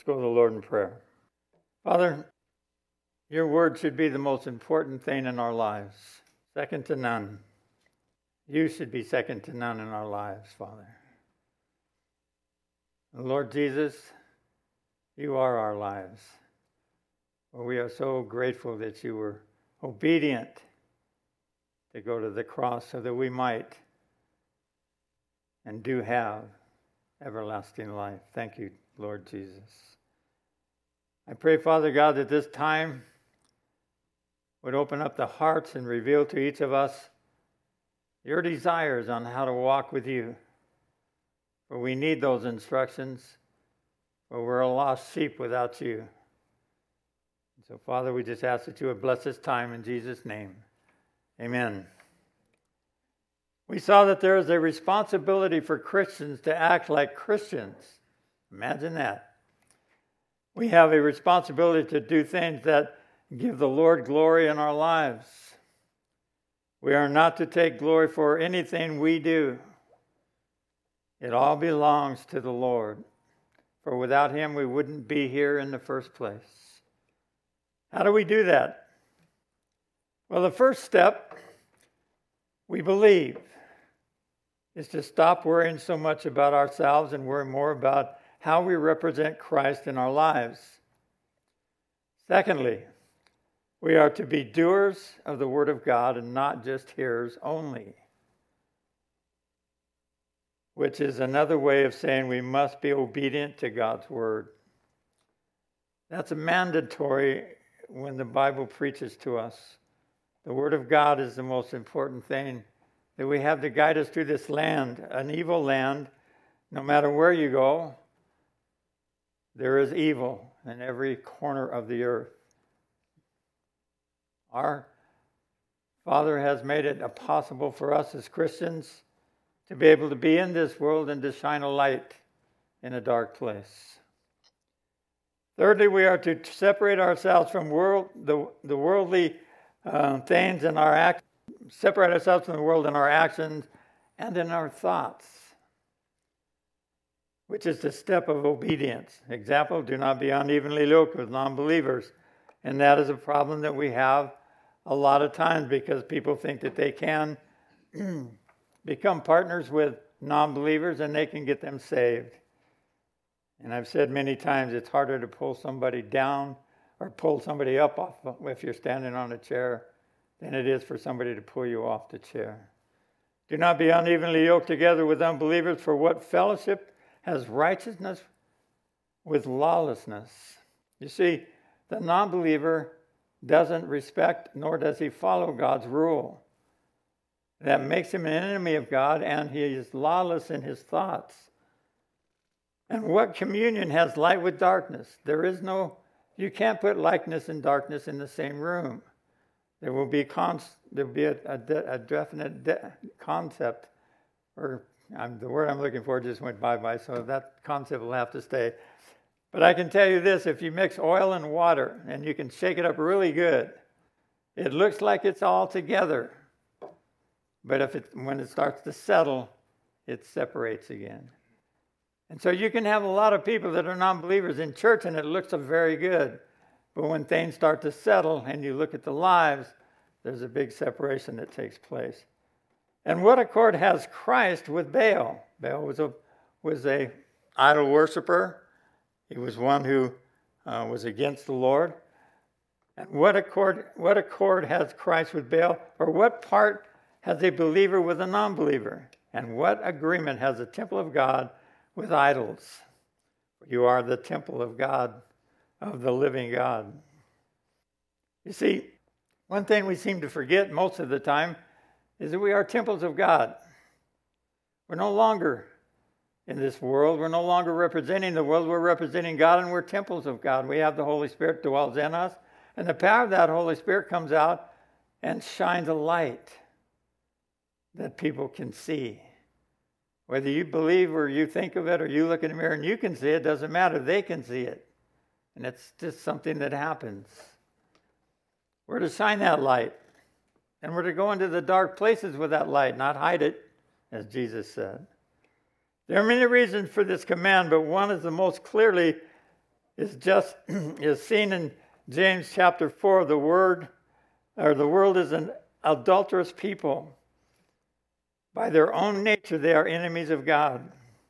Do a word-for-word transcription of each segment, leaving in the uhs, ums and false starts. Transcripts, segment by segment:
go to the Lord in prayer. Father, your word should be the most important thing in our lives, second to none. You should be second to none in our lives, Father. And Lord Jesus, you are our lives. Well, we are so grateful that you were obedient to go to the cross so that we might and do have everlasting life. Thank you, Lord Jesus. I pray, Father God, that this time would open up the hearts and reveal to each of us your desires on how to walk with you. For we need those instructions, for we're a lost sheep without you. So, Father, we just ask that you would bless this time in Jesus' name. Amen. We saw that there is a responsibility for Christians to act like Christians. Imagine that. We have a responsibility to do things that give the Lord glory in our lives. We are not to take glory for anything we do. It all belongs to the Lord. For without him, we wouldn't be here in the first place. How do we do that? Well, the first step, we believe, is to stop worrying so much about ourselves and worry more about how we represent Christ in our lives. Secondly, we are to be doers of the Word of God and not just hearers only, which is another way of saying we must be obedient to God's Word. That's a mandatory when the Bible preaches to us. The Word of God is the most important thing that we have to guide us through this land, an evil land. No matter where you go, there is evil in every corner of the earth. Our Father has made it possible for us as Christians to be able to be in this world and to shine a light in a dark place. Thirdly, we are to separate ourselves from world, the, the worldly uh, things in our act, separate ourselves from the world in our actions and in our thoughts, which is the step of obedience. Example, do not be unevenly yoked with non-believers. And that is a problem that we have a lot of times because people think that they can become partners with non-believers and they can get them saved. And I've said many times it's harder to pull somebody down or pull somebody up off if you're standing on a chair than it is for somebody to pull you off the chair. Do not be unevenly yoked together with unbelievers, for what fellowship has righteousness with lawlessness? You see, the non-believer doesn't respect nor does he follow God's rule. That makes him an enemy of God, and he is lawless in his thoughts. And what communion has light with darkness? There is no, you can't put likeness and darkness in the same room. There will be cons, there will be a, a, de, a definite de, concept, or I'm, the word I'm looking for just went bye-bye, so that concept will have to stay. But I can tell you this, if you mix oil and water and you can shake it up really good, it looks like it's all together. But if it, when it starts to settle, it separates again. And so you can have a lot of people that are non-believers in church and it looks very good. But when things start to settle and you look at the lives, there's a big separation that takes place. And what accord has Christ with Baal? Baal was a was a idol worshiper. He was one who uh, was against the Lord. And what accord what accord has Christ with Baal? Or what part has a believer with a non-believer? And what agreement has the temple of God with idols? You are the temple of God, of the living God. You see, one thing we seem to forget most of the time is that we are temples of God. We're no longer in this world. We're no longer representing the world. We're representing God, and we're temples of God. We have the Holy Spirit dwells in us, and the power of that Holy Spirit comes out and shines a light that people can see. Whether you believe or you think of it or you look in the mirror and you can see it, doesn't matter. They can see it. And it's just something that happens. We're to shine that light. And we're to go into the dark places with that light, not hide it, as Jesus said. There are many reasons for this command, but one is the most clearly is just is seen in James chapter four. The word or the world is an adulterous people. By their own nature, they are enemies of God.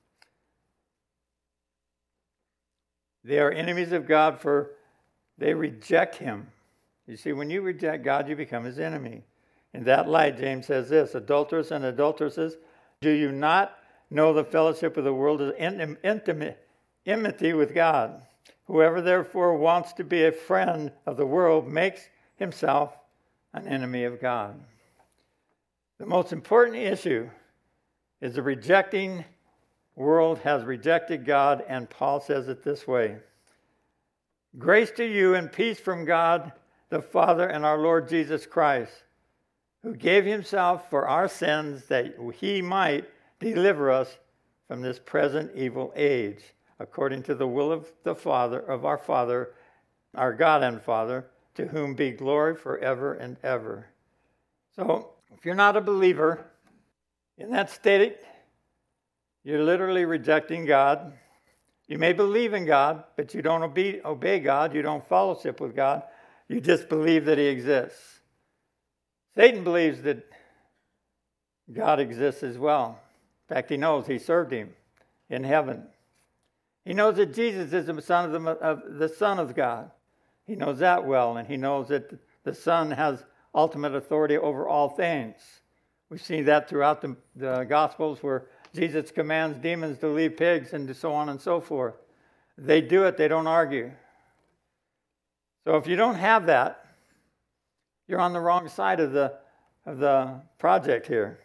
They are enemies of God, for they reject him. You see, when you reject God, you become his enemy. In that light, James says this, adulterers and adulteresses, do you not know the fellowship of the world is intimate, enmity with God? Whoever therefore wants to be a friend of the world makes himself an enemy of God. The most important issue is the rejecting world has rejected God, and Paul says it this way. Grace to you and peace from God the Father and our Lord Jesus Christ, who gave himself for our sins that he might deliver us from this present evil age, according to the will of the Father, of our Father, our God and Father, to whom be glory forever and ever. So, if you're not a believer, in that state, you're literally rejecting God. You may believe in God, but you don't obey, obey God. You don't fellowship with God. You just believe that he exists. Satan believes that God exists as well. In fact, he knows he served him in heaven. He knows that Jesus is the Son of the, of the Son of God. He knows that well, and he knows that the Son has ultimate authority over all things. We see that throughout the, the Gospels where Jesus commands demons to leave pigs and so on and so forth. They do it, they don't argue. So if you don't have that, you're on the wrong side of the, of the project here.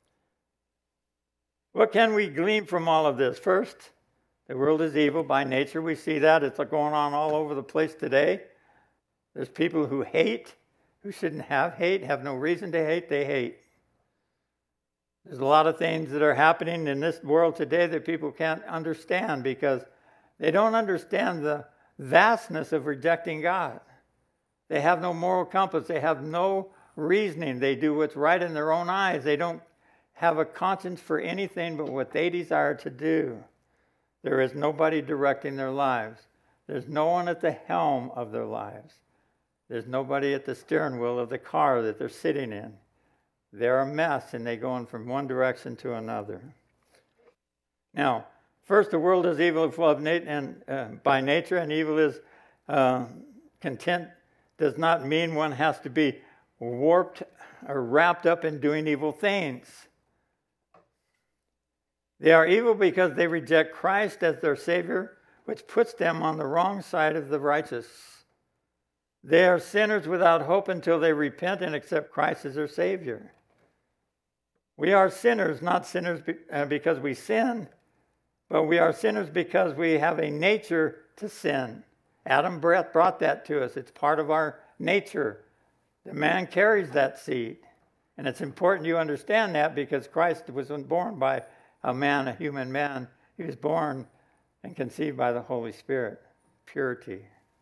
What can we glean from all of this? First, the world is evil by nature. We see that. It's going on all over the place today. There's people who hate, who shouldn't have hate, have no reason to hate, they hate. There's a lot of things that are happening in this world today that people can't understand because they don't understand the vastness of rejecting God. They have no moral compass. They have no reasoning. They do what's right in their own eyes. They don't have a conscience for anything but what they desire to do. There is nobody directing their lives. There's no one at the helm of their lives. There's nobody at the steering wheel of the car that they're sitting in. They're a mess, and they're going from one direction to another. Now, first, the world is evil of nat- and uh, by nature, and evil is uh, content does not mean one has to be warped or wrapped up in doing evil things. They are evil because they reject Christ as their Savior, which puts them on the wrong side of the righteous. They are sinners without hope until they repent and accept Christ as their Savior. We are sinners, not sinners be, uh, because we sin, but we are sinners because we have a nature to sin. Adam brought that to us. It's part of our nature. The man carries that seed. And it's important you understand that because Christ wasn't born by a man, a human man. He was born and conceived by the Holy Spirit. Purity.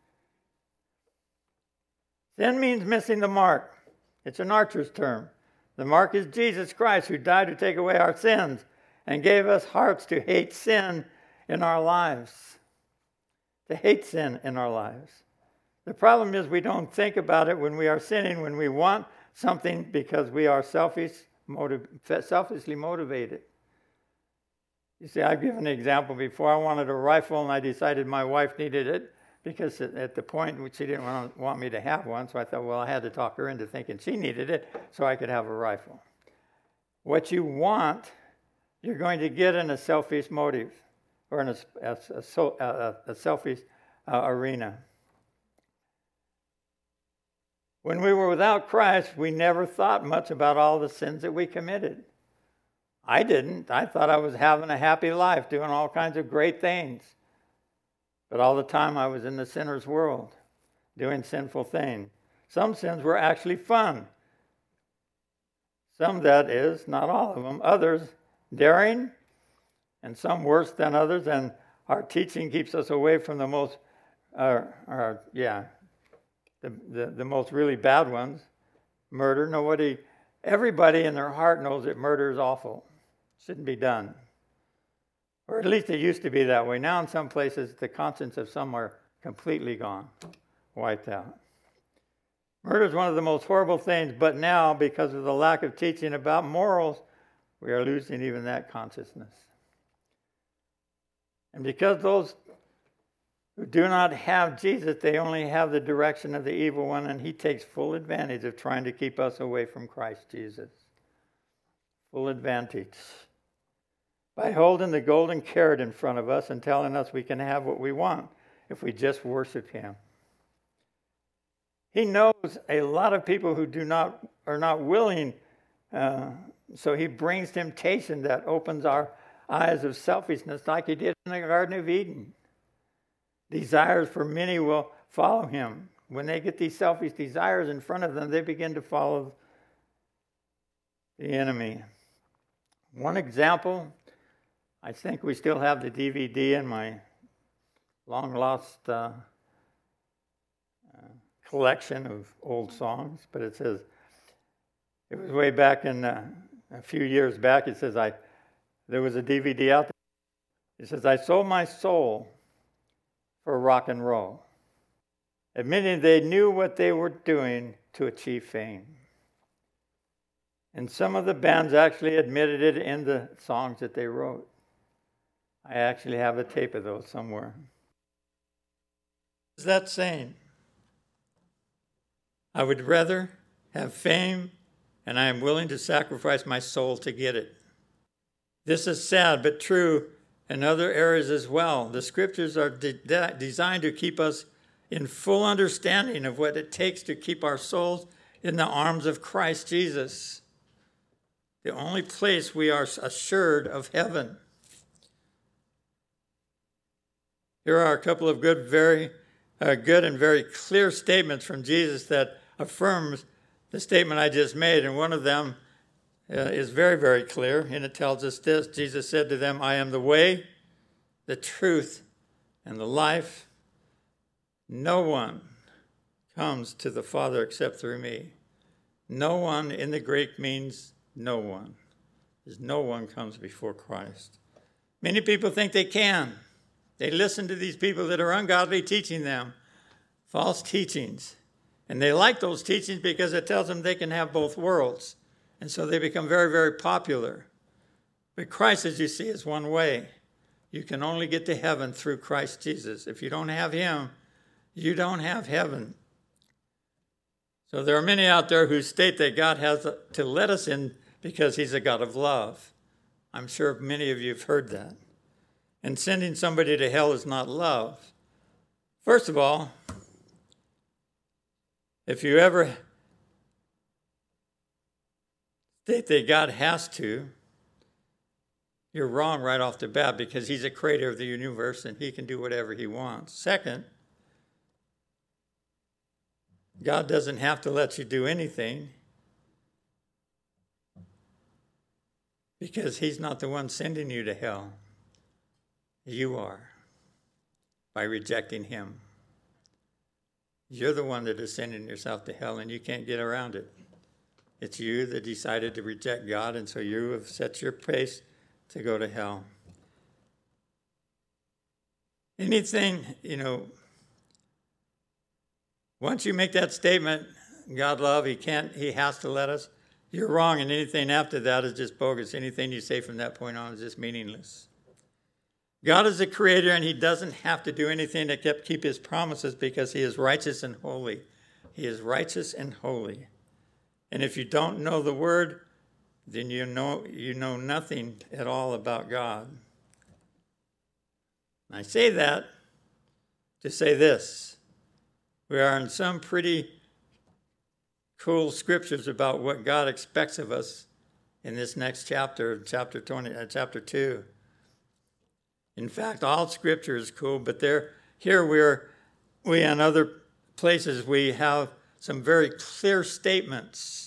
Sin means missing the mark. It's an archer's term. The mark is Jesus Christ, who died to take away our sins and gave us hearts to hate sin in our lives. To hate sin in our lives. The problem is we don't think about it when we are sinning, when we want something because we are selfish, motiv- selfishly motivated. You see, I've given an example before. I wanted a rifle, and I decided my wife needed it because at the point which she didn't want, want me to have one, so I thought, well, I had to talk her into thinking she needed it so I could have a rifle. What you want, you're going to get in a selfish motive or in a, a, a, a, a selfish uh, arena. When we were without Christ, we never thought much about all the sins that we committed. I didn't. I thought I was having a happy life, doing all kinds of great things. But all the time I was in the sinner's world, doing sinful things. Some sins were actually fun. Some, that is, not all of them. Others, daring, and some worse than others. And our teaching keeps us away from the most, uh, uh, yeah, the, the, the most really bad ones. Murder. Nobody, everybody in their heart knows that murder is awful. Shouldn't be done. Or at least it used to be that way. Now in some places, the conscience of some are completely gone, wiped out. Murder is one of the most horrible things, but now, because of the lack of teaching about morals, we are losing even that consciousness. And because those who do not have Jesus, they only have the direction of the evil one, and he takes full advantage of trying to keep us away from Christ Jesus. Full advantage. By holding the golden carrot in front of us and telling us we can have what we want if we just worship him. He knows a lot of people who do not are not willing, uh, so he brings temptation that opens our eyes of selfishness like he did in the Garden of Eden. Desires for many will follow him. When they get these selfish desires in front of them, they begin to follow the enemy. One example, I think we still have the D V D in my long-lost uh, uh, collection of old songs, but it says, it was way back in, uh, a few years back, it says, I there was a D V D out there. It says, I sold my soul for rock and roll, admitting they knew what they were doing to achieve fame. And some of the bands actually admitted it in the songs that they wrote. I actually have a tape of those somewhere. What's that saying? I would rather have fame, and I am willing to sacrifice my soul to get it. This is sad, but true in other areas as well. The scriptures are de- de- designed to keep us in full understanding of what it takes to keep our souls in the arms of Christ Jesus, the only place we are assured of heaven. Here are a couple of good, very uh, good and very clear statements from Jesus that affirms the statement I just made, and one of them uh, is very, very clear, and it tells us this. Jesus said to them, I am the way, the truth, and the life. No one comes to the Father except through me. No one in the Greek means no one. Because no one comes before Christ. Many people think they can. They listen to these people that are ungodly teaching them false teachings. And they like those teachings because it tells them they can have both worlds. And so they become very, very popular. But Christ, as you see, is one way. You can only get to heaven through Christ Jesus. If you don't have him, you don't have heaven. So there are many out there who state that God has to let us in because he's a God of love. I'm sure many of you have heard that. And sending somebody to hell is not love. First of all, if you ever state that God has to, you're wrong right off the bat because he's a creator of the universe and he can do whatever he wants. Second, God doesn't have to let you do anything because he's not the one sending you to hell. You are, by rejecting him. You're the one that is sending yourself to hell, and you can't get around it. It's you that decided to reject God, and so you have set your pace to go to hell. Anything, you know, once you make that statement, God love, he can't, he has to let us, you're wrong, and anything after that is just bogus. Anything you say from that point on is just meaningless. God is the creator, and he doesn't have to do anything to keep his promises because he is righteous and holy. He is righteous and holy. And if you don't know the word, then you know you know nothing at all about God. And I say that to say this. We are in some pretty cool scriptures about what God expects of us in this next chapter, chapter twenty, uh, chapter two. In fact, all scripture is cool, but there, here we're, we in other places, we have some very clear statements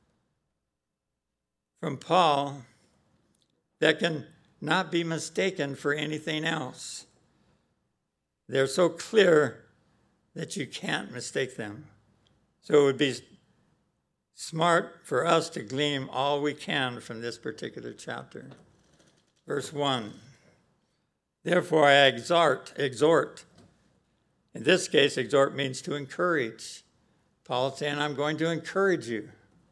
from Paul that can not be mistaken for anything else. They're so clear that you can't mistake them. So it would be smart for us to glean all we can from this particular chapter. Verse one. Therefore I exhort, exhort, In this case, exhort means to encourage. Paul is saying, I'm going to encourage you.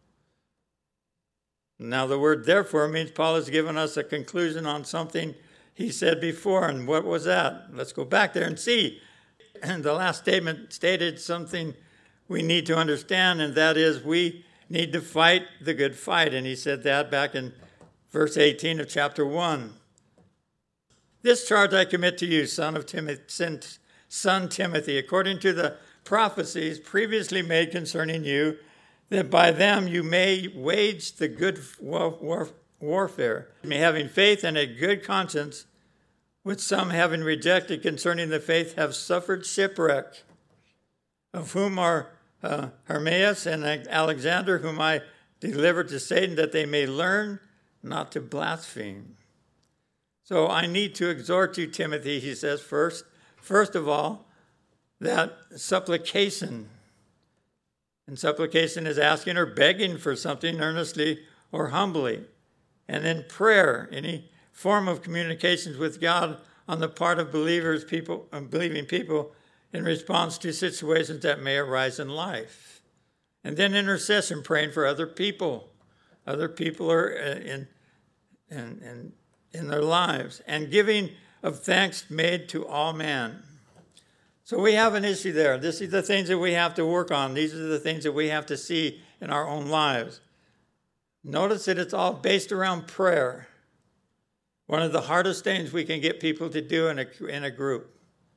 Now the word therefore means Paul has given us a conclusion on something he said before. And what was that? Let's go back there and see. And the last statement stated something we need to understand, and that is we need to fight the good fight. And he said that back in verse eighteen of chapter one. This charge I commit to you, son of Timothy, son Timothy, according to the prophecies previously made concerning you, that by them you may wage the good war, war, warfare, having faith and a good conscience, which some, having rejected concerning the faith, have suffered shipwreck, of whom are uh, Hermaeus and Alexander, whom I delivered to Satan, that they may learn not to blaspheme. So I need to exhort you, Timothy, he says first, first of all, that supplication. And supplication is asking or begging for something earnestly or humbly. And then prayer, any form of communications with God on the part of believers, people, uh, believing people in response to situations that may arise in life. And then intercession, praying for other people. Other people are in, in, in, in their lives. And giving of thanks made to all men. So we have an issue there. This is the things that we have to work on. These are the things that we have to see in our own lives. Notice that it's all based around prayer. One of the hardest things we can get people to do in a, in a group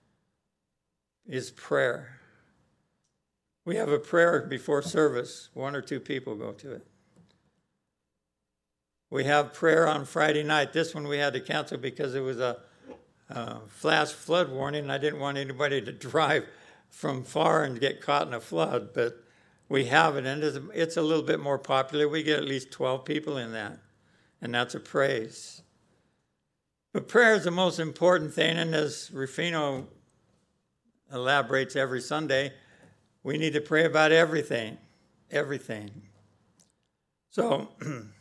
is prayer. We have a prayer before service. One or two people go to it. We have prayer on Friday night. This one we had to cancel because it was a Uh, flash flood warning, and I didn't want anybody to drive from far and get caught in a flood, but we have it, and it's, it's a little bit more popular. We get at least twelve people in that, and that's a praise. But prayer is the most important thing, and as Rufino elaborates every Sunday, we need to pray about everything, everything. So,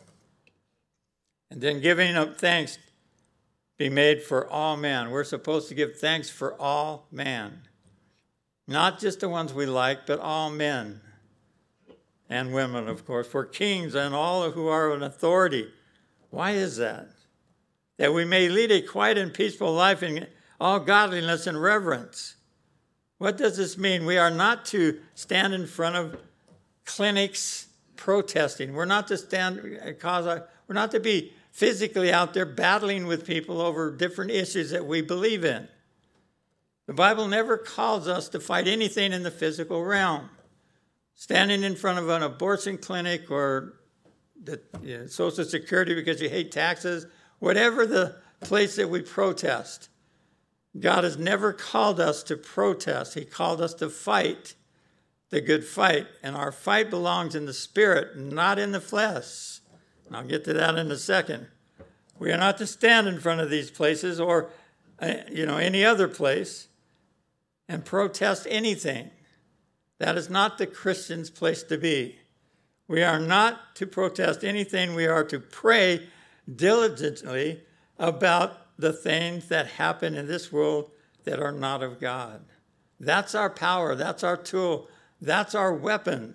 and then giving up thanks be made for all men. We're supposed to give thanks for all men. Not just the ones we like, but all men and women, of course, for kings and all who are in authority. Why is that? That we may lead a quiet and peaceful life in all godliness and reverence. What does this mean? We are not to stand in front of clinics protesting. We're not to stand, cause a, we're not to be physically out there battling with people over different issues that we believe in. The Bible never calls us to fight anything in the physical realm. Standing in front of an abortion clinic or the you know, Social Security because you hate taxes, whatever the place that we protest, God has never called us to protest. He called us to fight the good fight. And our fight belongs in the spirit, not in the flesh. And I'll get to that in a second. We are not to stand in front of these places or, uh, you know, any other place and protest anything. That is not the Christian's place to be. We are not to protest anything. We are to pray diligently about the things that happen in this world that are not of God. That's our power. That's our tool. That's our weapon.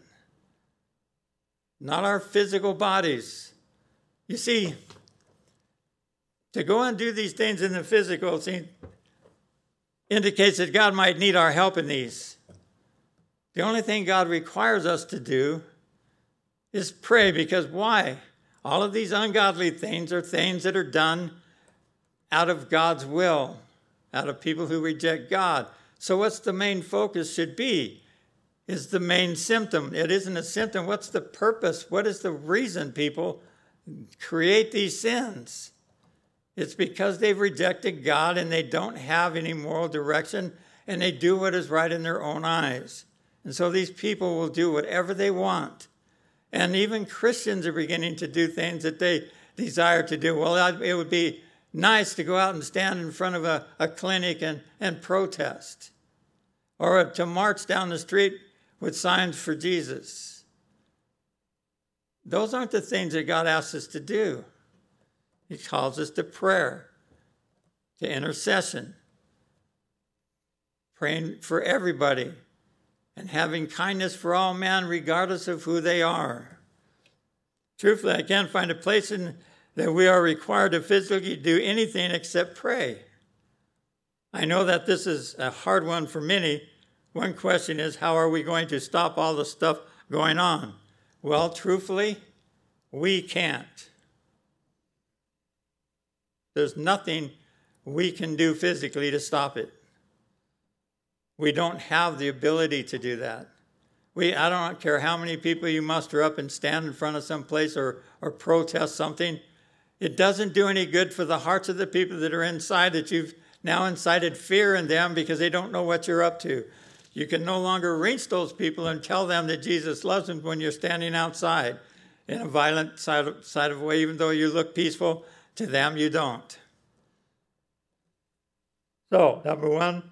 Not our physical bodies. You see, to go and do these things in the physical see, indicates that God might need our help in these. The only thing God requires us to do is pray, because why? All of these ungodly things are things that are done out of God's will, out of people who reject God. So what's the main focus should be? Is the main symptom. It isn't a symptom. What's the purpose? What is the reason people create these sins? It's because they've rejected God and they don't have any moral direction and they do what is right in their own eyes. And so these people will do whatever they want. And even Christians are beginning to do things that they desire to do. Well, it would be nice to go out and stand in front of a, a clinic and, and protest, or to march down the street with signs for Jesus. Those aren't the things that God asks us to do. He calls us to prayer, to intercession, praying for everybody, and having kindness for all men, regardless of who they are. Truthfully, I can't find a place in that we are required to physically do anything except pray. I know that this is a hard one for many. One question is, how are we going to stop all the stuff going on? Well, truthfully, we can't. There's nothing we can do physically to stop it. We don't have the ability to do that. We, I don't care how many people you muster up and stand in front of some place or, or protest something. It doesn't do any good for the hearts of the people that are inside, that you've now incited fear in them because they don't know what you're up to. You can no longer reach those people and tell them that Jesus loves them when you're standing outside in a violent side of, side of way. Even though you look peaceful, to them you don't. So, number one,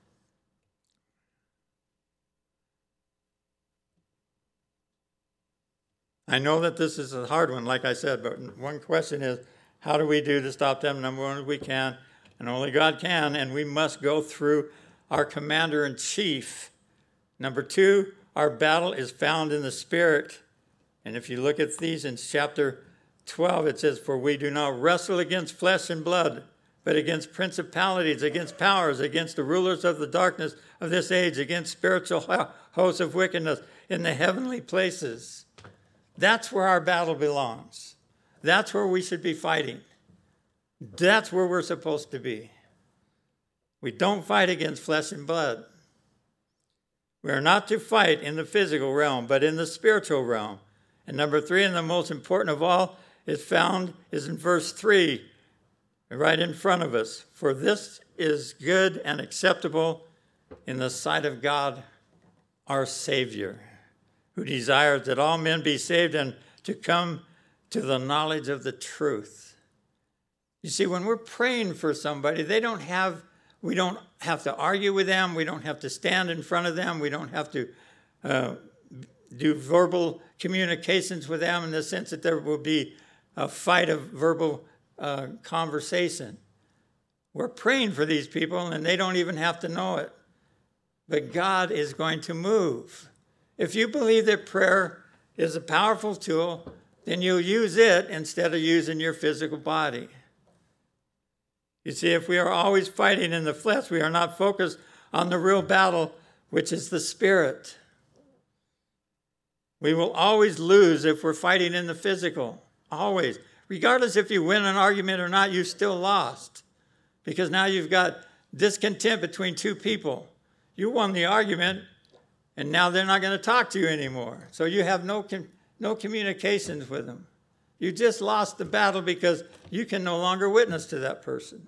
I know that this is a hard one, like I said, but one question is, how do we do to stop them? Number one, we can, and only God can, and we must go through our commander-in-chief. Number two, our battle is found in the Spirit. And if you look at Ephesians chapter twelve, it says, for we do not wrestle against flesh and blood, but against principalities, against powers, against the rulers of the darkness of this age, against spiritual hosts of wickedness in the heavenly places. That's where our battle belongs. That's where we should be fighting. That's where we're supposed to be. We don't fight against flesh and blood. We are not to fight in the physical realm, but in the spiritual realm. And number three, and the most important of all, is found is in verse three, right in front of us. For this is good and acceptable in the sight of God, our Savior, who desires that all men be saved and to come to the knowledge of the truth. You see, when we're praying for somebody, they don't have, we don't have to argue with them. We don't have to stand in front of them. We don't have to uh, do verbal communications with them in the sense that there will be a fight of verbal uh, conversation. We're praying for these people, and they don't even have to know it. But God is going to move. If you believe that prayer is a powerful tool, then you'll use it instead of using your physical body. You see, if we are always fighting in the flesh, we are not focused on the real battle, which is the Spirit. We will always lose if we're fighting in the physical, always. Regardless if you win an argument or not, you still lost. Because now you've got discontent between two people. You won the argument, and now they're not going to talk to you anymore. So you have no com- no communications with them. You just lost the battle because you can no longer witness to that person.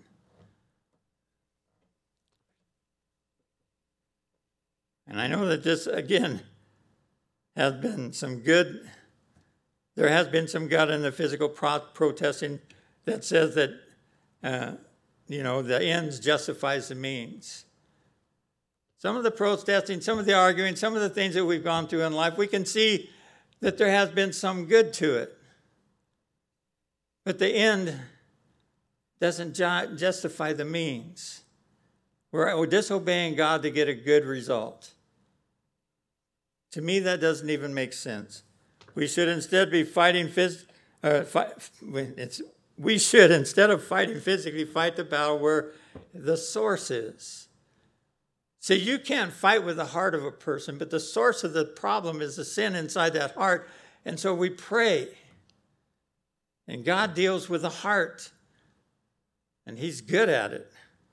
And I know that this, again, has been some good, there has been some good in the physical pro- protesting that says that, uh, you know, the ends justifies the means. Some of the protesting, some of the arguing, some of the things that we've gone through in life, we can see that there has been some good to it. But the end doesn't ju- justify the means. We're, we're disobeying God to get a good result. To me, that doesn't even make sense. We should instead be fighting phys- uh, fi- it's, we should, instead of fighting physically, fight the battle where the source is. See, you can't fight with the heart of a person, but the source of the problem is the sin inside that heart. And so we pray. And God deals with the heart. And he's good at it.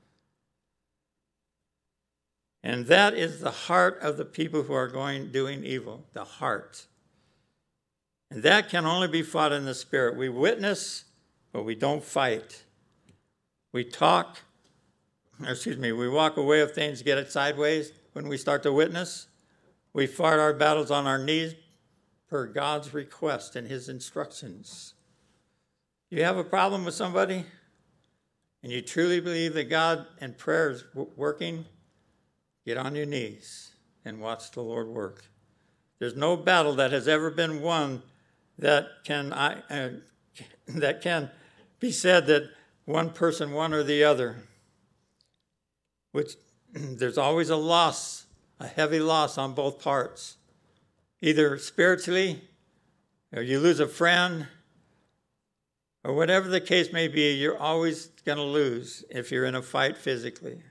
And that is the heart of the people who are going doing evil, the heart. And that can only be fought in the Spirit. We witness, but we don't fight. We talk, excuse me, we walk away if things get it sideways when we start to witness. We fight our battles on our knees per God's request and his instructions. You have a problem with somebody, and you truly believe that God and prayer is working, get on your knees and watch the Lord work. There's no battle that has ever been won that can I, uh, that can be said that one person won or the other. Which there's always a loss, a heavy loss on both parts. Either spiritually, or you lose a friend, or whatever the case may be, you're always going to lose if you're in a fight physically.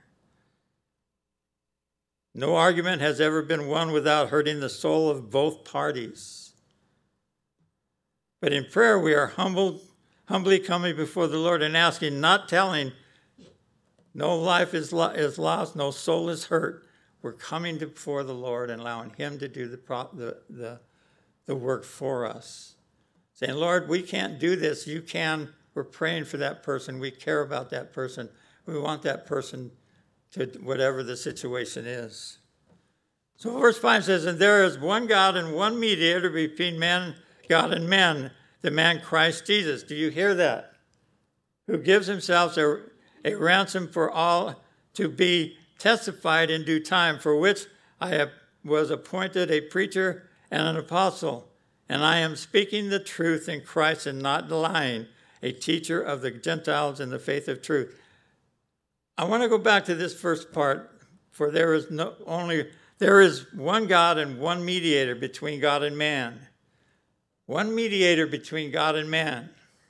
No argument has ever been won without hurting the soul of both parties. But in prayer, we are humbled, humbly coming before the Lord and asking, not telling, no life is, lo- is lost, no soul is hurt. We're coming before the Lord and allowing him to do the, pro- the, the, the work for us. Saying, Lord, we can't do this. You can. We're praying for that person. We care about that person. We want that person to whatever the situation is. So verse five says, and there is one God and one mediator between man, God and men, the man Christ Jesus. Do you hear that? Who gives himself a, a ransom for all to be testified in due time, for which I have, was appointed a preacher and an apostle. And I am speaking the truth in Christ and not lying, a teacher of the Gentiles in the faith of truth. I want to go back to this first part, for there is no only there is one God and one mediator between God and man. One mediator between God and man.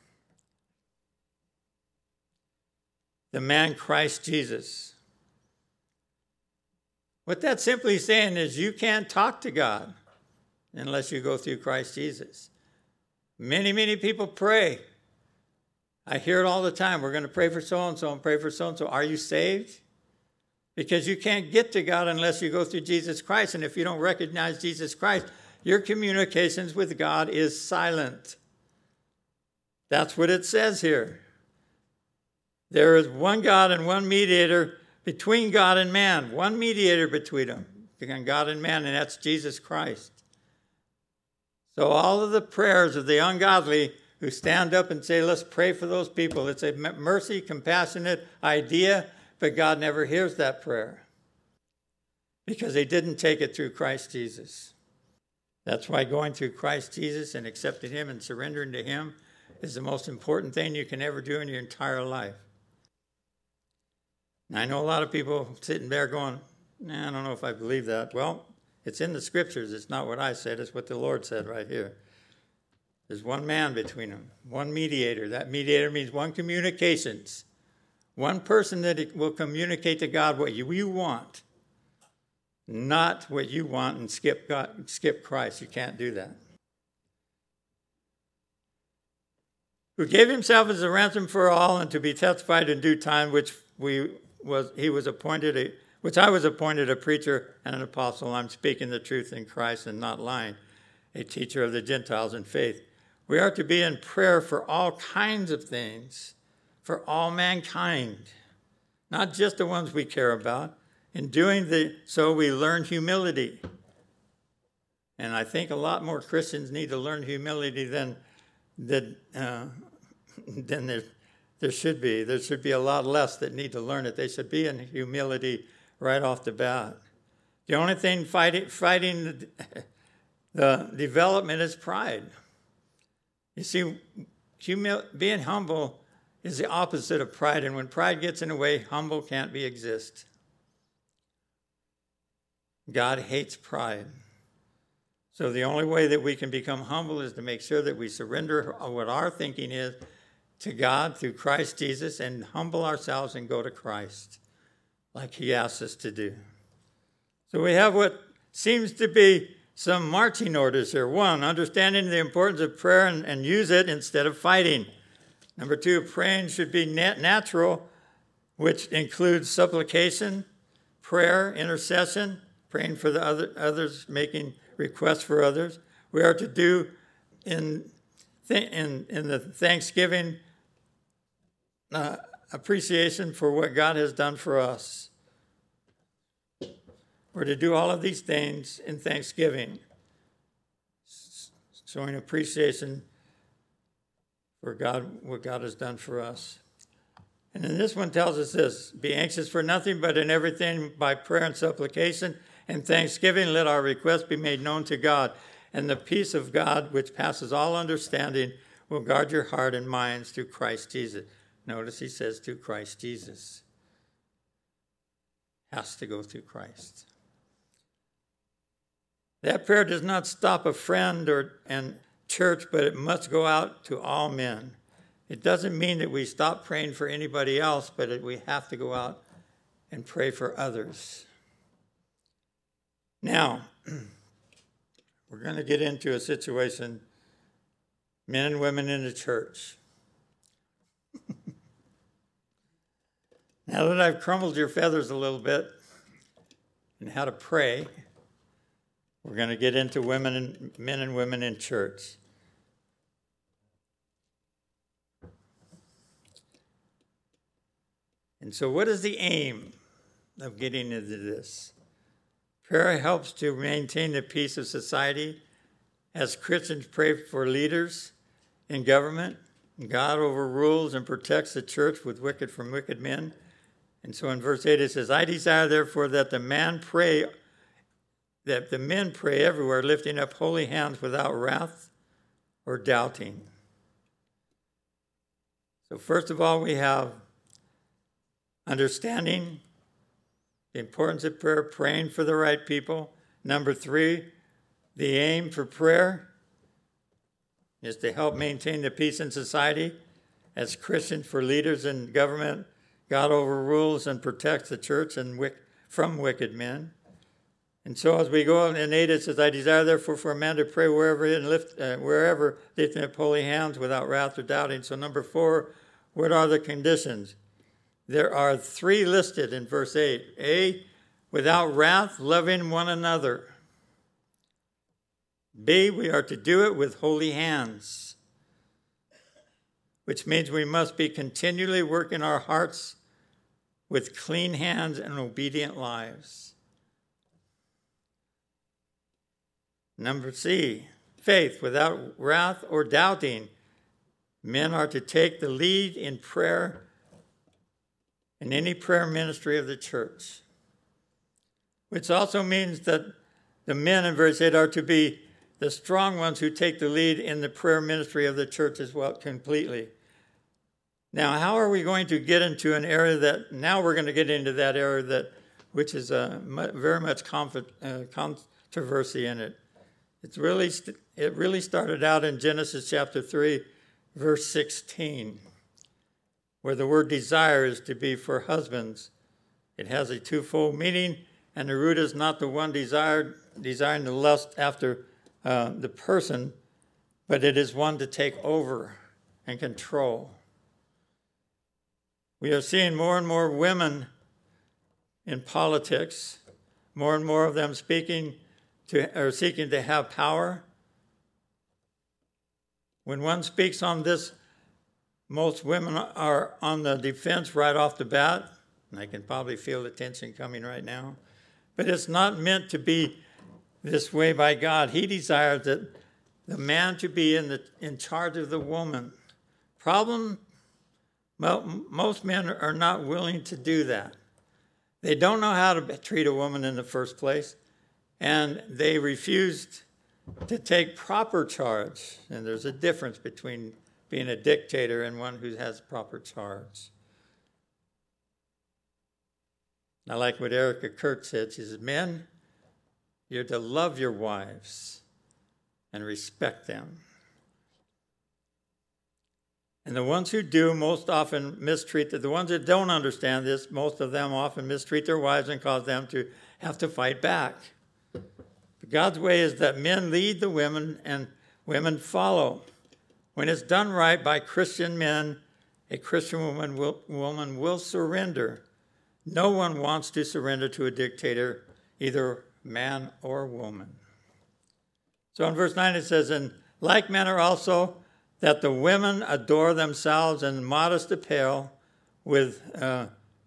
The man Christ Jesus. What that's simply saying is you can't talk to God unless you go through Christ Jesus. Many, many people pray. I hear it all the time. We're going to pray for so-and-so and pray for so-and-so. Are you saved? Because you can't get to God unless you go through Jesus Christ. And if you don't recognize Jesus Christ, your communications with God is silent. That's what it says here. There is one God and one mediator between God and man. One mediator between them, between God and man, and that's Jesus Christ. So all of the prayers of the ungodly who stand up and say, let's pray for those people. It's a mercy, compassionate idea, but God never hears that prayer because they didn't take it through Christ Jesus. That's why going through Christ Jesus and accepting him and surrendering to him is the most important thing you can ever do in your entire life. And I know a lot of people sitting there going, nah, I don't know if I believe that. Well, it's in the scriptures. It's not what I said. It's what the Lord said right here. There's one man between them, one mediator. That mediator means one communications. One person that will communicate to God what you, you want, not what you want and skip God, skip Christ. You can't do that. Who gave himself as a ransom for all and to be testified in due time, which we was he was appointed a which I was appointed a preacher and an apostle. I'm speaking the truth in Christ and not lying, a teacher of the Gentiles in faith. We are to be in prayer for all kinds of things, for all mankind, not just the ones we care about. In doing the, so we learn humility. And I think a lot more Christians need to learn humility than, than, uh, than there, there should be. There should be a lot less that need to learn it. They should be in humility right off the bat. The only thing fighting, fighting the, the development is pride. You see, humil- being humble is the opposite of pride. And when pride gets in the way, humble can't be exist. God hates pride. So the only way that we can become humble is to make sure that we surrender what our thinking is to God through Christ Jesus and humble ourselves and go to Christ like he asks us to do. So we have what seems to be some marching orders here. One, understanding the importance of prayer and, and use it instead of fighting. Number two, praying should be nat- natural, which includes supplication, prayer, intercession, praying for the other, others, making requests for others. We are to do in, th- in, in the Thanksgiving uh, appreciation for what God has done for us. We're to do all of these things in thanksgiving, showing appreciation for God, what God has done for us. And then this one tells us this: be anxious for nothing, but in everything by prayer and supplication and thanksgiving, let our requests be made known to God. And the peace of God, which passes all understanding, will guard your heart and minds through Christ Jesus. Notice he says through Christ Jesus. has to go through Christ. That prayer does not stop a friend or and church, but it must go out to all men. It doesn't mean that we stop praying for anybody else, but it, we have to go out and pray for others. Now, we're going to get into a situation, men and women in the church. Now that I've crumbled your feathers a little bit and how to pray, we're going to get into women and men and women in church. And so what is the aim of getting into this? Prayer helps to maintain the peace of society. As Christians pray for leaders in government, God overrules and protects the church with wicked from wicked men. And so in verse eight it says, I desire therefore that the man pray, that the men pray everywhere, lifting up holy hands without wrath or doubting. So first of all, we have understanding the importance of prayer, praying for the right people. Number three, the aim for prayer is to help maintain the peace in society. As Christians, for leaders in government, God overrules and protects the church and wick, from wicked men. And so as we go on in eight, it says, I desire therefore for a man to pray wherever and lift, uh, wherever lifting up holy hands without wrath or doubting. So number four, what are the conditions? There are three listed in verse eight. A, without wrath, loving one another. B, we are to do it with holy hands, which means we must be continually working our hearts with clean hands and obedient lives. Number C, faith without wrath or doubting. Men are to take the lead in prayer in any prayer ministry of the church, which also means that the men in verse eight are to be the strong ones who take the lead in the prayer ministry of the church as well completely. Now, how are we going to get into an area that, now we're going to get into that area that, which is a, very much controversy in it. It's really, it really started out in Genesis chapter three, verse sixteen, where the word desire is to be for husbands. It has a twofold meaning, and the root is not the one desired, desiring to lust after uh, the person, but it is one to take over and control. We are seeing more and more women in politics, more and more of them speaking to or seeking to have power. When one speaks on this, most women are on the defense right off the bat, and I can probably feel the tension coming right now. But it's not meant to be this way by God. He desires that the man to be in the in charge of the woman. Problem, well, most men are not willing to do that. They don't know how to treat a woman in the first place, and they refused to take proper charge. And there's a difference between being a dictator and one who has proper charge. I like what Erica Kurt said. She says, men, you're to love your wives and respect them. And the ones who do most often mistreat, the ones that don't understand this, most of them often mistreat their wives and cause them to have to fight back. But God's way is that men lead the women and women follow. When it's done right by Christian men, a Christian woman will, woman will surrender. No one wants to surrender to a dictator, either man or woman. So in verse nine it says, in like manner also, that the women adore themselves in modest apparel with uh,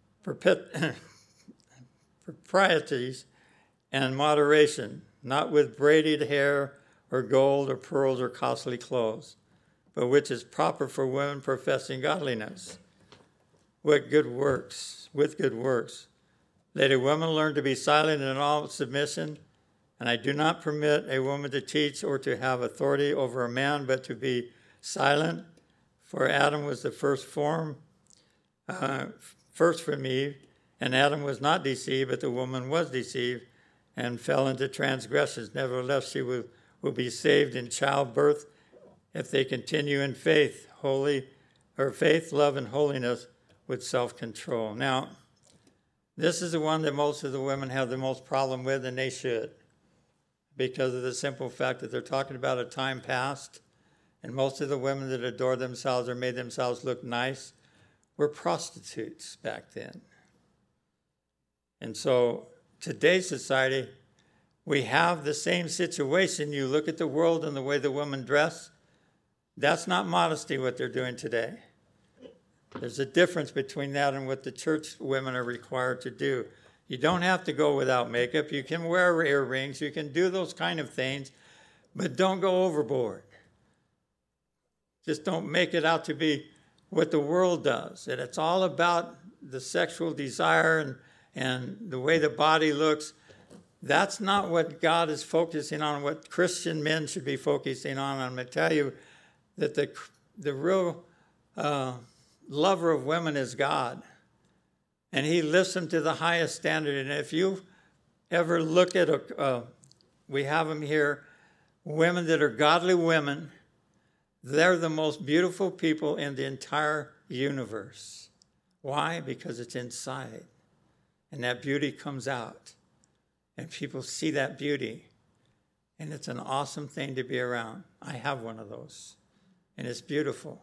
proprieties and moderation, not with braided hair or gold or pearls or costly clothes, but which is proper for women professing godliness. With good works, with good works. Let a woman learn to be silent in all submission, and I do not permit a woman to teach or to have authority over a man, but to be silent, for Adam was the first form, uh, first from Eve, And Adam was not deceived, but the woman was deceived and fell into transgressions. Nevertheless, she will, will be saved in childbirth if they continue in faith, holy, or faith, love, and holiness with self-control. Now, this is the one that most of the women have the most problem with, and they should, because of the simple fact that they're talking about a time past, and most of the women that adore themselves or made themselves look nice were prostitutes back then. And so today's society, we have the same situation. You look at the world and the way the women dress, that's not modesty what they're doing today. There's a difference between that and what the church women are required to do. You don't have to go without makeup. You can wear earrings. You can do those kind of things, but don't go overboard. Just don't make it out to be what the world does. And it's all about the sexual desire and, and the way the body looks. That's not what God is focusing on, what Christian men should be focusing on. I'm going to tell you that the, the real uh, lover of women is God. And he lifts them to the highest standard. And if you ever look at, a, uh, we have them here, women that are godly women, they're the most beautiful people in the entire universe. Why? Because it's inside. And that beauty comes out. And people see that beauty. And it's an awesome thing to be around. I have one of those. And it's beautiful.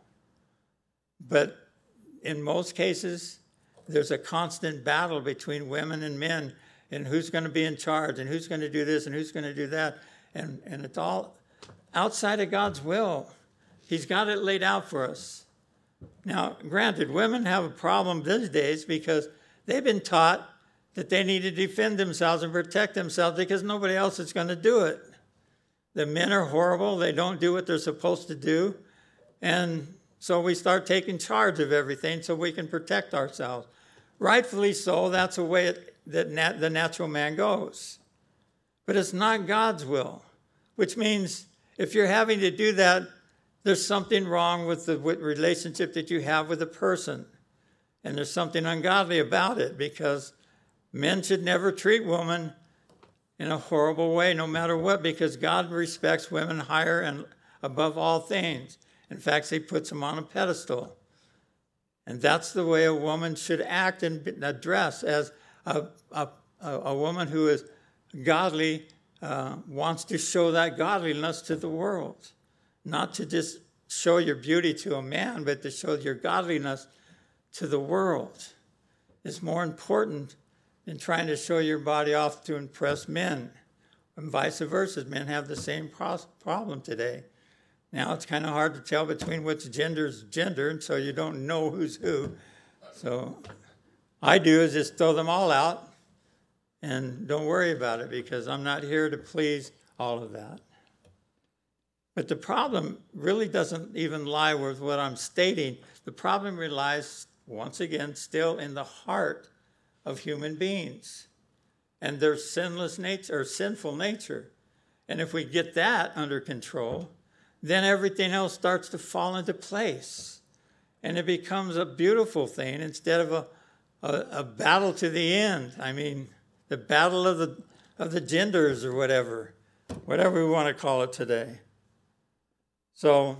But in most cases, there's a constant battle between women and men, and who's going to be in charge, and who's going to do this, and who's going to do that. And, and it's all outside of God's will. He's got it laid out for us. Now, granted, women have a problem these days because they've been taught that they need to defend themselves and protect themselves because nobody else is going to do it. The men are horrible. They don't do what they're supposed to do. And so we start taking charge of everything so we can protect ourselves. Rightfully so, that's the way it, that nat- the natural man goes. But it's not God's will, which means if you're having to do that, there's something wrong with the with relationship that you have with a person. And there's something ungodly about it because men should never treat women in a horrible way, no matter what, because God respects women higher and above all things. In fact, he puts them on a pedestal. And that's the way a woman should act and dress, as a, a, a woman who is godly uh, wants to show that godliness to the world. Not to just show your beauty to a man, but to show your godliness to the world. It's more important than trying to show your body off to impress men. And vice versa, men have the same pro- problem today. Now it's kind of hard to tell between which gender is gender, and so you don't know who's who. So I do is just throw them all out and don't worry about it because I'm not here to please all of that. But the problem really doesn't even lie with what I'm stating. The problem relies, once again, still in the heart of human beings and their sinless nature or sinful nature. And if we get that under control, then everything else starts to fall into place. And it becomes a beautiful thing instead of a, a, a battle to the end. I mean, the battle of the of the genders or whatever, whatever we want to call it today. So,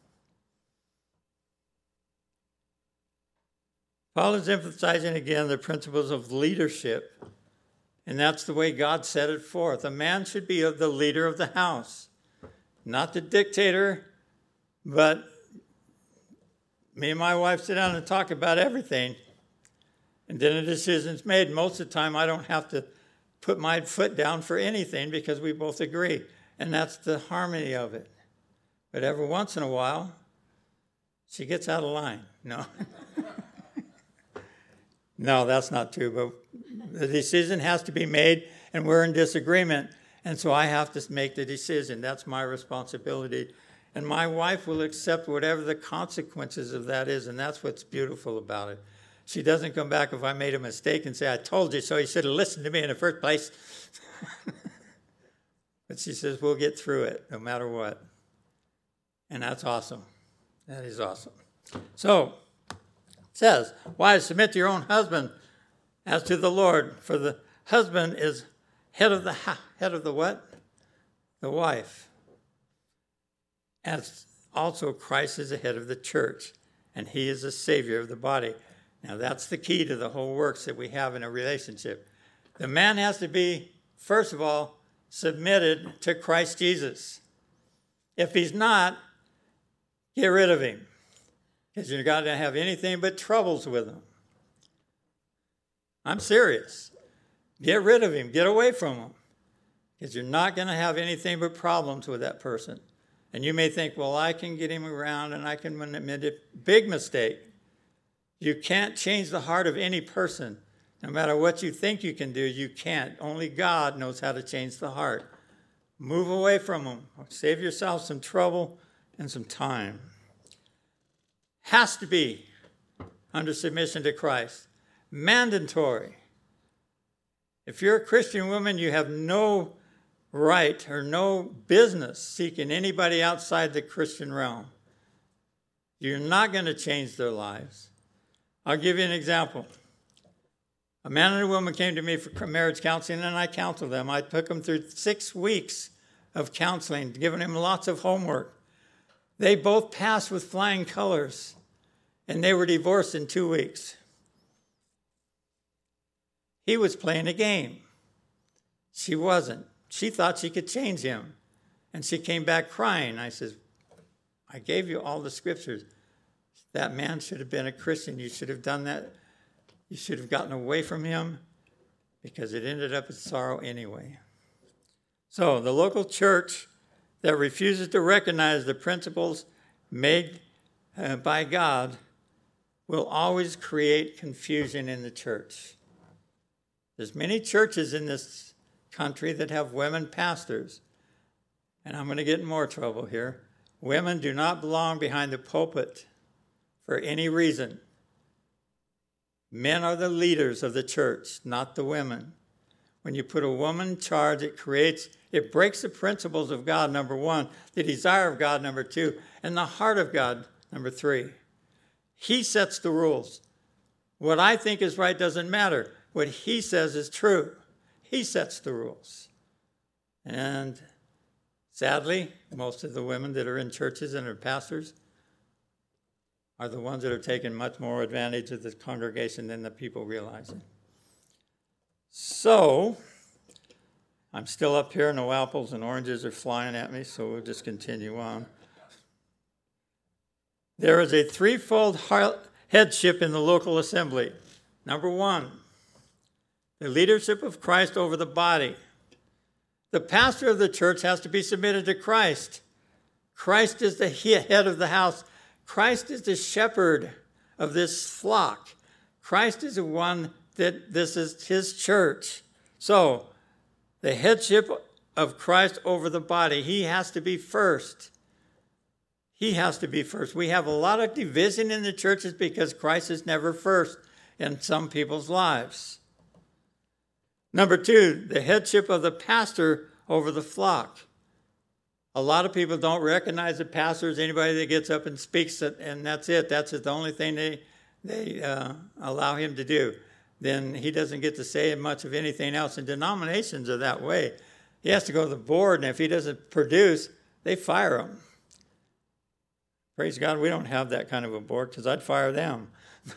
Paul is emphasizing again the principles of leadership, and that's the way God set it forth. A man should be the leader of the house, not the dictator, but me and my wife sit down and talk about everything, and then a decision's made. Most of the time, I don't have to put my foot down for anything because we both agree, and that's the harmony of it. But every once in a while, she gets out of line. No. No, that's not true. But the decision has to be made, and we're in disagreement. And so I have to make the decision. That's my responsibility. And my wife will accept whatever the consequences of that is, and that's what's beautiful about it. She doesn't come back if I made a mistake and say, I told you so, you should have listened to me in the first place. But she says, we'll get through it, no matter what. And that's awesome. That is awesome. So, it says, wives, submit to your own husband as to the Lord. For the husband is head of the ha- head of the what? The wife. As also Christ is the head of the church, and he is the Savior of the body. Now that's the key to the whole works that we have in a relationship. The man has to be, first of all, submitted to Christ Jesus. If he's not, get rid of him, because you're not going to have anything but troubles with him. I'm serious. Get rid of him. Get away from him, because you're not going to have anything but problems with that person. And you may think, well, I can get him around and I can manipulate. Big mistake. You can't change the heart of any person. No matter what you think you can do, you can't. Only God knows how to change the heart. Move away from him. Save yourself some trouble and some time. Has to be under submission to Christ. Mandatory. If you're a Christian woman, you have no right or no business seeking anybody outside the Christian realm. You're not going to change their lives. I'll give you an example. A man and a woman came to me for marriage counseling, and I counseled them. I took them through six weeks of counseling, giving them lots of homework. They both passed with flying colors, and they were divorced in two weeks. He was playing a game. She wasn't. She thought she could change him. And she came back crying. I said, I gave you all the scriptures. That man should have been a Christian. You should have done that. You should have gotten away from him, because it ended up in sorrow anyway. So the local church that refuses to recognize the principles made uh, by God will always create confusion in the church. There's many churches in this country that have women pastors. And I'm going to get in more trouble here. Women do not belong behind the pulpit for any reason. Men are the leaders of the church, not the women. When you put a woman in charge, it creates, it breaks the principles of God, number one, the desire of God, number two, and the heart of God, number three. He sets the rules. What I think is right doesn't matter. What he says is true. He sets the rules. And sadly, most of the women that are in churches and are pastors are the ones that are taking much more advantage of the congregation than the people realizing. So, I'm still up here, no apples and oranges are flying at me, so we'll just continue on. There is a threefold headship in the local assembly. Number one, the leadership of Christ over the body. The pastor of the church has to be submitted to Christ. Christ is the head of the house. Christ is the shepherd of this flock. Christ is the one that this is his church. So, the headship of Christ over the body, he has to be first. He has to be first. We have a lot of division in the churches because Christ is never first in some people's lives. Number two, the headship of the pastor over the flock. A lot of people don't recognize the pastor as anybody that gets up and speaks, and that's it. That's the only thing they they uh, allow him to do. Then he doesn't get to say much of anything else. And denominations are that way. He has to go to the board, and if he doesn't produce, they fire him. Praise God, we don't have that kind of a board, because I'd fire them.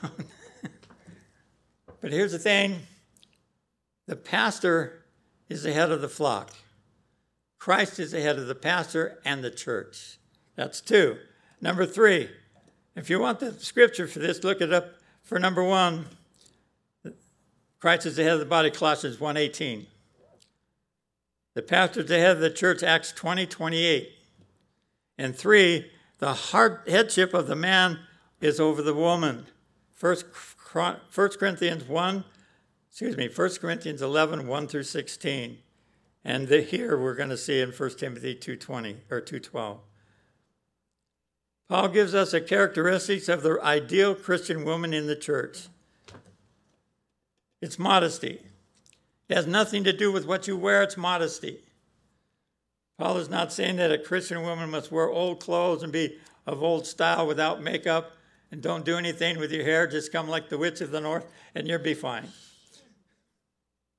But here's the thing. The pastor is the head of the flock. Christ is the head of the pastor and the church. That's two. Number three, if you want the scripture for this, look it up for number one. Christ is the head of the body, Colossians one eighteen. The pastor is the head of the church, Acts twenty twenty-eight. And three, the heart, headship of the man is over the woman. First, First Corinthians one, excuse me, First Corinthians eleven, one through sixteen. And the, here we're going to see in First Timothy two twenty or two twelve. Paul gives us the characteristics of the ideal Christian woman in the church. It's modesty. It has nothing to do with what you wear, it's modesty. Paul is not saying that a Christian woman must wear old clothes and be of old style without makeup and don't do anything with your hair, just come like the witch of the north and you'll be fine.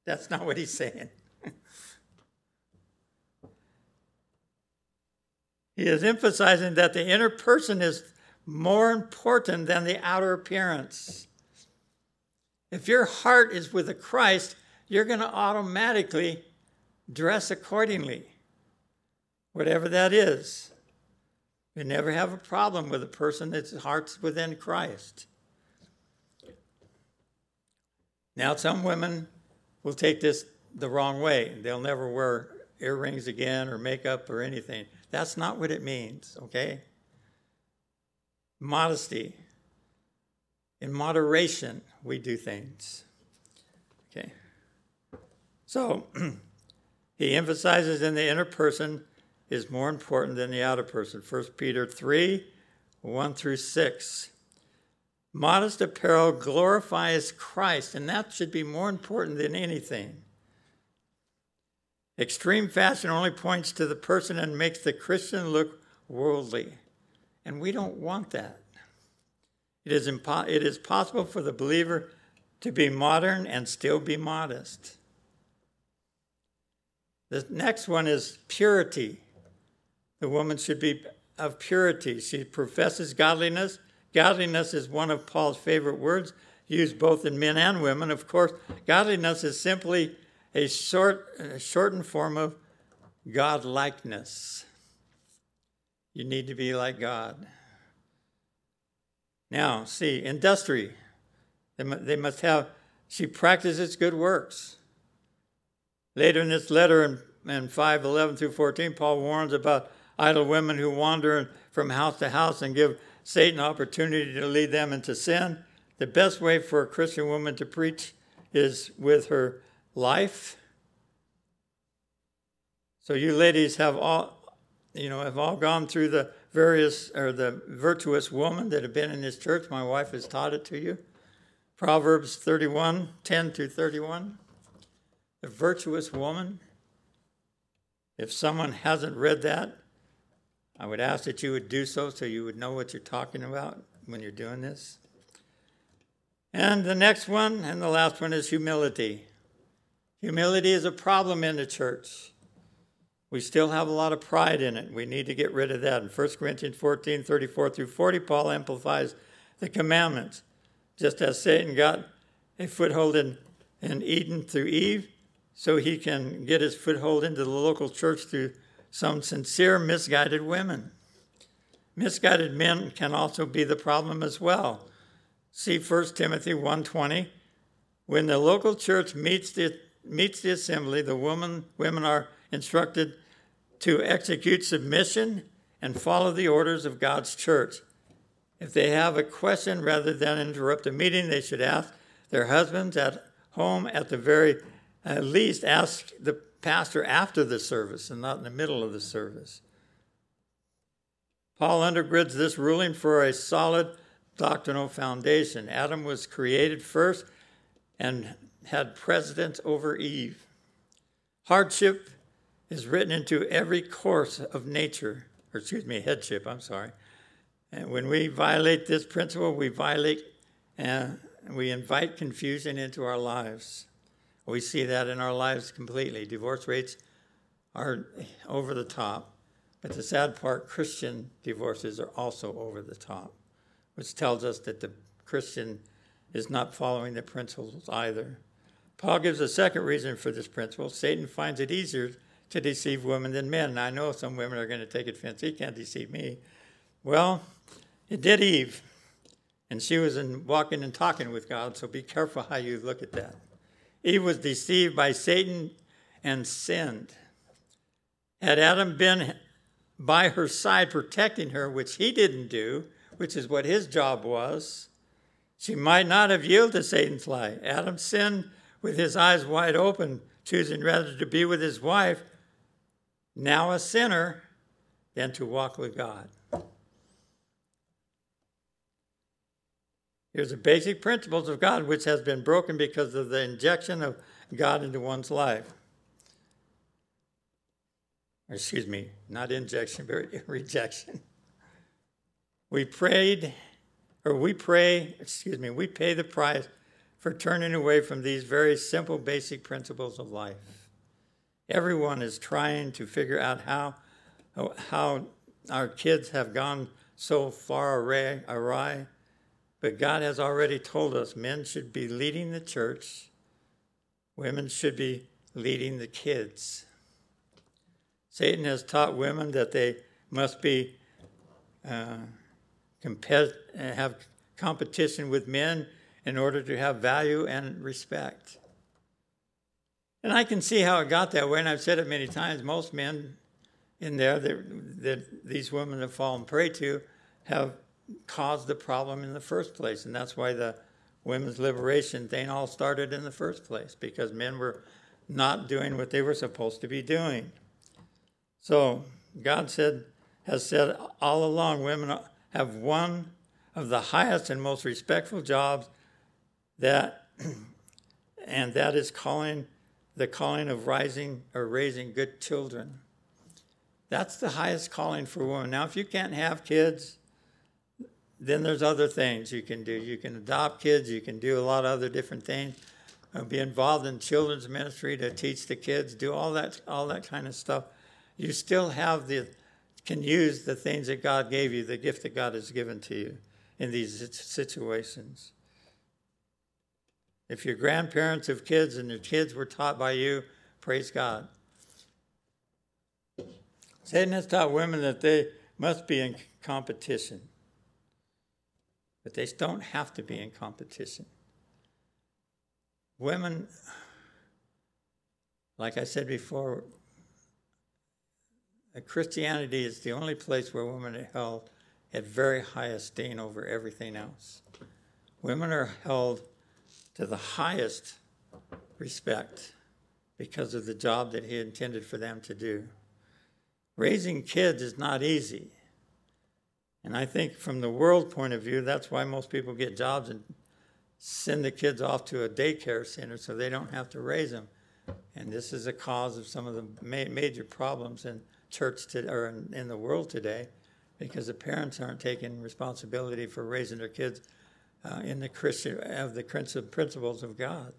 That's not what he's saying. He is emphasizing that the inner person is more important than the outer appearance. If your heart is with the Christ, you're going to automatically dress accordingly, whatever that is. You never have a problem with a person that's heart's within Christ. Now, some women will take this the wrong way. They'll never wear earrings again or makeup or anything. That's not what it means, okay? Modesty. In moderation, we do things. Okay. So, he emphasizes in the inner person is more important than the outer person. First Peter three, one through six. Modest apparel glorifies Christ, and that should be more important than anything. Extreme fashion only points to the person and makes the Christian look worldly, and we don't want that. It is, impo- it is possible for the believer to be modern and still be modest. The next one is purity. The woman should be of purity. She professes godliness. Godliness is one of Paul's favorite words, used both in men and women. Of course, godliness is simply a short, a shortened form of God-likeness. You need to be like God. Now, see, industry. They, they must have, she practices good works. Later in this letter in, in five eleven through fourteen, Paul warns about idle women who wander from house to house and give Satan opportunity to lead them into sin. The best way for a Christian woman to preach is with her life. So you ladies have all, you know, have all gone through the various, or the virtuous woman that have been in this church. My wife has taught it to you. Proverbs thirty-one, ten through thirty-one. The virtuous woman. If someone hasn't read that, I would ask that you would do so so you would know what you're talking about when you're doing this. And the next one, and the last one, is humility. Humility is a problem in the church. We still have a lot of pride in it. We need to get rid of that. In First Corinthians fourteen, thirty-four through forty, Paul amplifies the commandments. Just as Satan got a foothold in, in Eden through Eve, so he can get his foothold into the local church through some sincere, misguided women. Misguided men can also be the problem as well. See First Timothy one twenty. When the local church meets the, meets the assembly, the woman, women are instructed to execute submission and follow the orders of God's church. If they have a question, rather than interrupt a meeting, they should ask their husbands at home. At the very at least, ask the pastor after the service and not in the middle of the service. Paul undergirds this ruling for a solid doctrinal foundation. Adam was created first and had precedence over Eve. Hardship is written into every course of nature, or excuse me, headship, I'm sorry. And when we violate this principle, we violate and we invite confusion into our lives. We see that in our lives completely. Divorce rates are over the top. But the sad part, Christian divorces are also over the top, which tells us that the Christian is not following the principles either. Paul gives a second reason for this principle. Satan finds it easier to deceive women than men. And I know some women are going to take offense. He can't deceive me. Well, it did Eve. And she was in walking and talking with God, so be careful how you look at that. Eve was deceived by Satan and sinned. Had Adam been by her side protecting her, which he didn't do, which is what his job was, she might not have yielded to Satan's lie. Adam sinned with his eyes wide open, choosing rather to be with his wife, now a sinner, than to walk with God. Here's the basic principles of God, which has been broken because of the injection of God into one's life. Or excuse me, not injection, but rejection. We prayed, or we pray, excuse me, we pay the price for turning away from these very simple, basic principles of life. Everyone is trying to figure out how, how our kids have gone so far awry, awry, but God has already told us men should be leading the church, women should be leading the kids. Satan has taught women that they must be uh, compet- have competition with men in order to have value and respect. And I can see how it got that way, and I've said it many times. Most men in there that, that these women have fallen prey to have caused the problem in the first place, and that's why the women's liberation thing all started in the first place, because men were not doing what they were supposed to be doing. So God said, has said all along, women have one of the highest and most respectful jobs, that, and that is calling the calling of rising or raising good children. That's the highest calling for women. Now, if you can't have kids, then there's other things you can do. You can adopt kids. You can do a lot of other different things. Uh, be involved in children's ministry to teach the kids. Do all that, all that kind of stuff. You still have the, can use the things that God gave you, the gift that God has given to you in these situations. If you're grandparents of kids and your kids were taught by you, praise God. Satan has taught women that they must be in competition. But they don't have to be in competition. Women, like I said before, Christianity is the only place where women are held at very high esteem over everything else. Women are held to the highest respect because of the job that he intended for them to do. Raising kids is not easy. And I think from the world point of view, that's why most people get jobs and send the kids off to a daycare center so they don't have to raise them. And this is a cause of some of the ma- major problems in church to, or in, in the world today, because the parents aren't taking responsibility for raising their kids uh, in the Christian of the principles of God.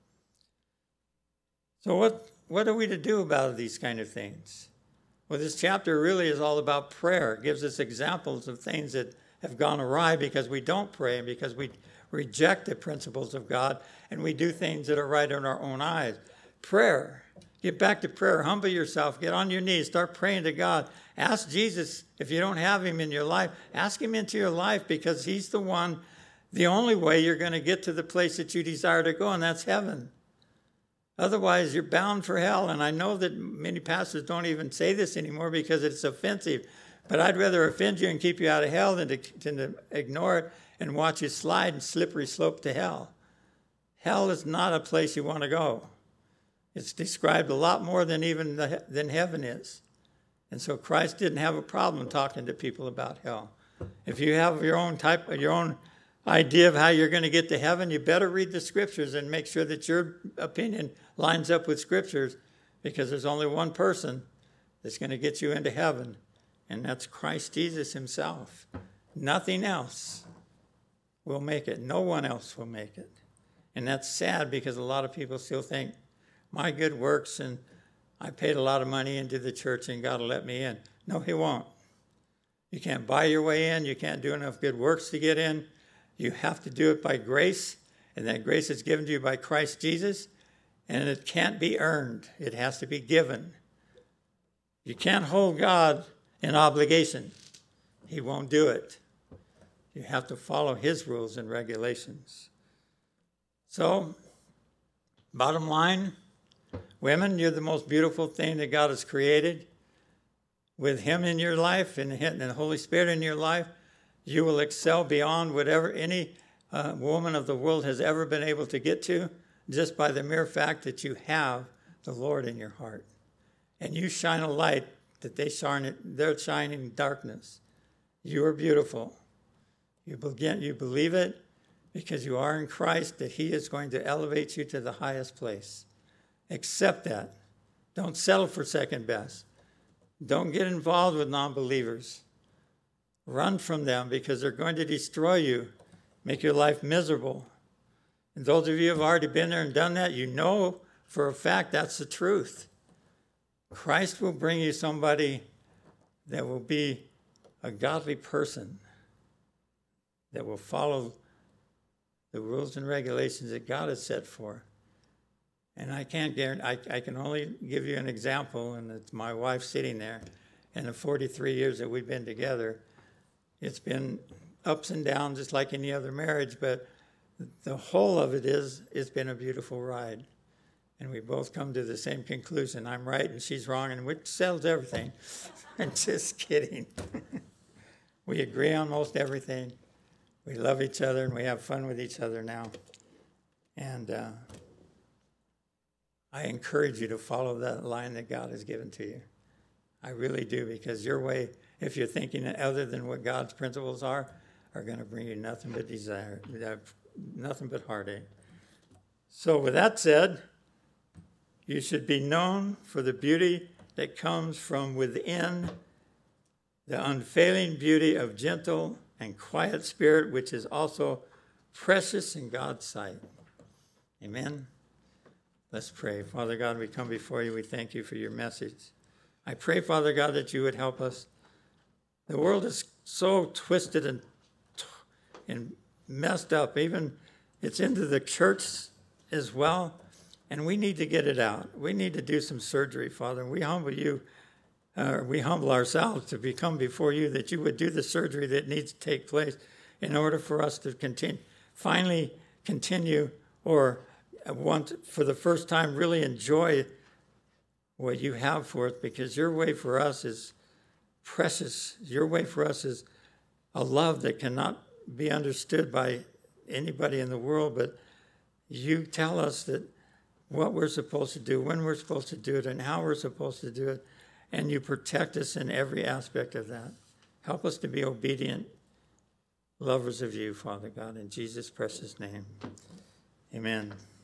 So what what are we to do about these kind of things? Well, this chapter really is all about prayer. It gives us examples of things that have gone awry because we don't pray and because we reject the principles of God and we do things that are right in our own eyes. Prayer. Get back to prayer. Humble yourself. Get on your knees. Start praying to God. Ask Jesus, if you don't have him in your life, ask him into your life, because he's the one, the only way you're going to get to the place that you desire to go, and that's heaven. Otherwise, you're bound for hell. And I know that many pastors don't even say this anymore because it's offensive. But I'd rather offend you and keep you out of hell than to, than to ignore it and watch you slide and slippery slope to hell. Hell is not a place you want to go. It's described a lot more than even the, than heaven is. And so Christ didn't have a problem talking to people about hell. If you have your own type, your own idea of how you're going to get to heaven, you better read the scriptures and make sure that your opinion lines up with scriptures, because there's only one person that's going to get you into heaven, and that's Christ Jesus himself. Nothing else will make it. No one else will make it. And that's sad, because a lot of people still think, my good works and I paid a lot of money into the church and God will let me in. No, he won't. You can't buy your way in. You can't do enough good works to get in. You have to do it by grace, and that grace is given to you by Christ Jesus, and it can't be earned. It has to be given. You can't hold God in obligation. He won't do it. You have to follow his rules and regulations. So, bottom line, women, you're the most beautiful thing that God has created. With him in your life and the Holy Spirit in your life, you will excel beyond whatever any uh, woman of the world has ever been able to get to, just by the mere fact that you have the Lord in your heart. And you shine a light that they shine, they're shining in darkness. You are beautiful. You begin, you believe it because you are in Christ, that he is going to elevate you to the highest place. Accept that. Don't settle for second best. Don't get involved with non-believers. Run from them, because they're going to destroy you, make your life miserable. And those of you who have already been there and done that, you know for a fact that's the truth. Christ will bring you somebody that will be a godly person, that will follow the rules and regulations that God has set for. And I can't guarantee, I, I can only give you an example, and it's my wife sitting there. In the forty-three years that we've been together, it's been ups and downs just like any other marriage, but the whole of it is, it's been a beautiful ride. And we both come to the same conclusion. I'm right and she's wrong, and which settles everything. I'm just kidding. We agree on most everything. We love each other, and we have fun with each other now. And uh, I encourage you to follow that line that God has given to you. I really do, because your way, if you're thinking other than what God's principles are, are going to bring you nothing but desire, nothing but heartache. So with that said, you should be known for the beauty that comes from within, the unfailing beauty of gentle and quiet spirit, which is also precious in God's sight. Amen. Let's pray. Father God, we come before you. We thank you for your message. I pray, Father God, that you would help us. The world is so twisted and and messed up. Even it's into the church as well, and we need to get it out. We need to do some surgery, Father. We humble you, uh, we humble ourselves to become before you, that you would do the surgery that needs to take place in order for us to continue, finally continue, or want for the first time really enjoy what you have for us, because your way for us is precious. Your way for us is a love that cannot be understood by anybody in the world, but you tell us that what we're supposed to do, when we're supposed to do it, and how we're supposed to do it, and you protect us in every aspect of that. Help us to be obedient lovers of you, Father God, in Jesus' precious name. Amen.